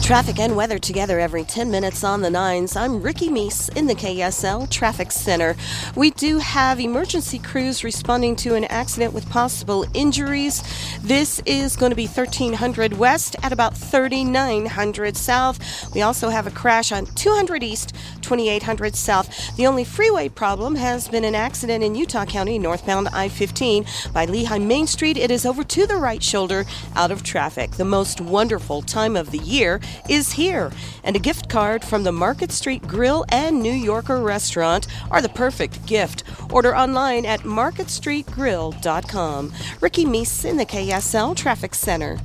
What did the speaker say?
Traffic and weather together every 10 minutes on the nines. I'm Ricky Meese in the KSL Traffic Center. We do have emergency crews responding to an accident with possible injuries. This is going to be 1300 west at about 3900 south. We also have a crash on 200 east, 2800 south. The only freeway problem has been an accident in Utah County, northbound I-15 by Lehigh Main Street. It is over to the right shoulder, out of traffic. The most wonderful time of the year is here, and a gift card from the Market Street Grill and New Yorker restaurant are the perfect gift. Order online at marketstreetgrill.com. Ricky Meese in the KSL Traffic Center.